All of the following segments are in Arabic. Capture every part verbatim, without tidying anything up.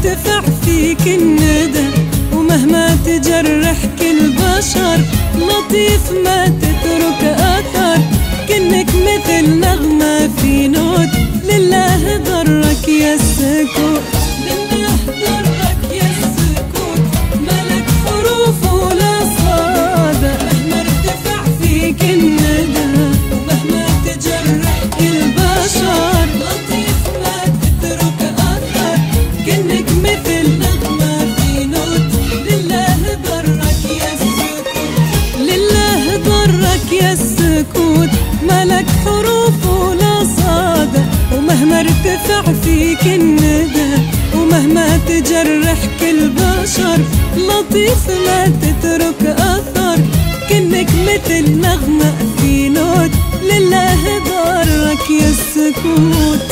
ارتفع فيك الندى، ومهما تجرح كل بشر لطيف ما تترك أثر، كأنك مثل نغمة في نوت. لله ضرك يا السكوت، لله ضرك يا السكوت، ملك حروف ولا صادة. مهما ارتفع فيك الندى، ومهما تجرح كل بشر لطيف ما تترك أثر، كأنك مثل نغمة في نوت. لله ضرك يا السكوت، لله ضرك يا السكوت، ملك حروف ولا صادة. ومهما ارتفع فيك الندى، ومهما تجرح كل بشر لطيف ما تترك أثر، كأنك مثل نغمة في نوت. لله ضرك يا السكوت.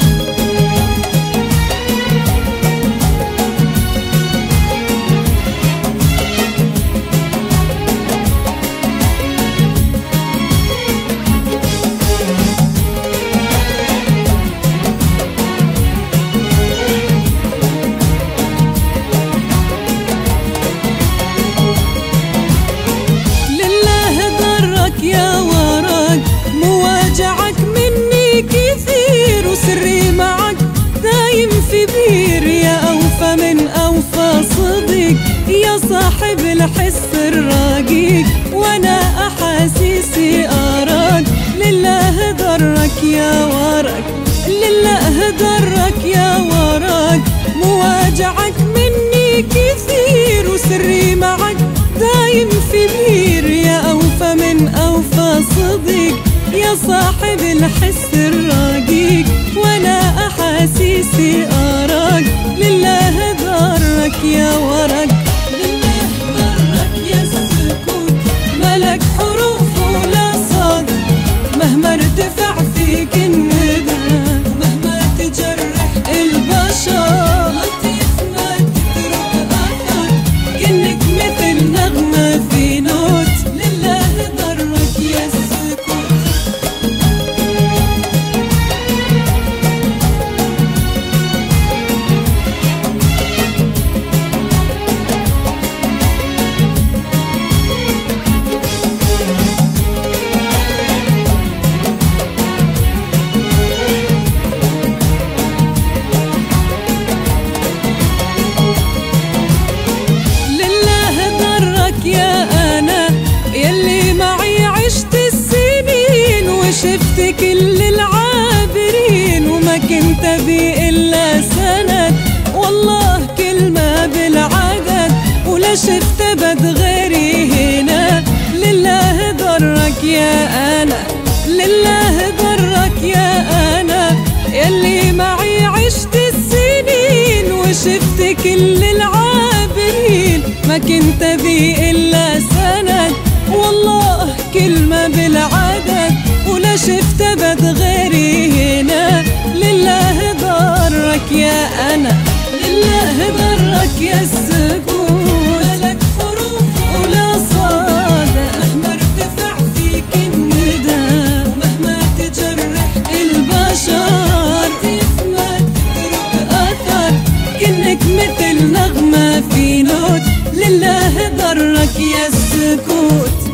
يا ورق مواجعك مني كثير، وسري معك دايم في بير. يا أوفى من أوفى صديق، يا صاحب الحس الرقيق، وأنا أحاسيسي أراك. لله ضرك يا ورق، لله ضرك يا ورق مواجعك مني كثير، وسري معك دايم في بير. يا أوفى من أوفى صديق، يا صاحب الحس الرقيق، وأنا أحاسيسي أراك. لله ضرك يا ورق، لله ضرك يا السكوت، ملك حروف ولا صاد. مهما ارتفع فيك الندى، ومهما تجرح البشر لطيف ما تترك أثر، كأنك مثل نغمة في نوت. لله ضرك يا السكوت. يا أنا يلي معي عشت السنين، وشفت كل العابرين، وما كنت بي إلا سند. والله كلمة بالعدد، ولا شفت بد غيري هنا. لله ضرك يا أنا، لله ضرك يا أنا يلي معي عشت السنين، وشفت كل العابرين، ما كنت بي إلا سند. والله كلمة بالعدد، ولا شفت بد غيري هنا. لله ضرك يا أنا، لله ضرك يا السكوت، ملك حروف ولا صادة. مهما ارتفع فيك الندى، ومهما تجرح البشر لطيف ما تترك أثر، كأنك مثل نغمة في نوت. لله ضرك يا السكوت.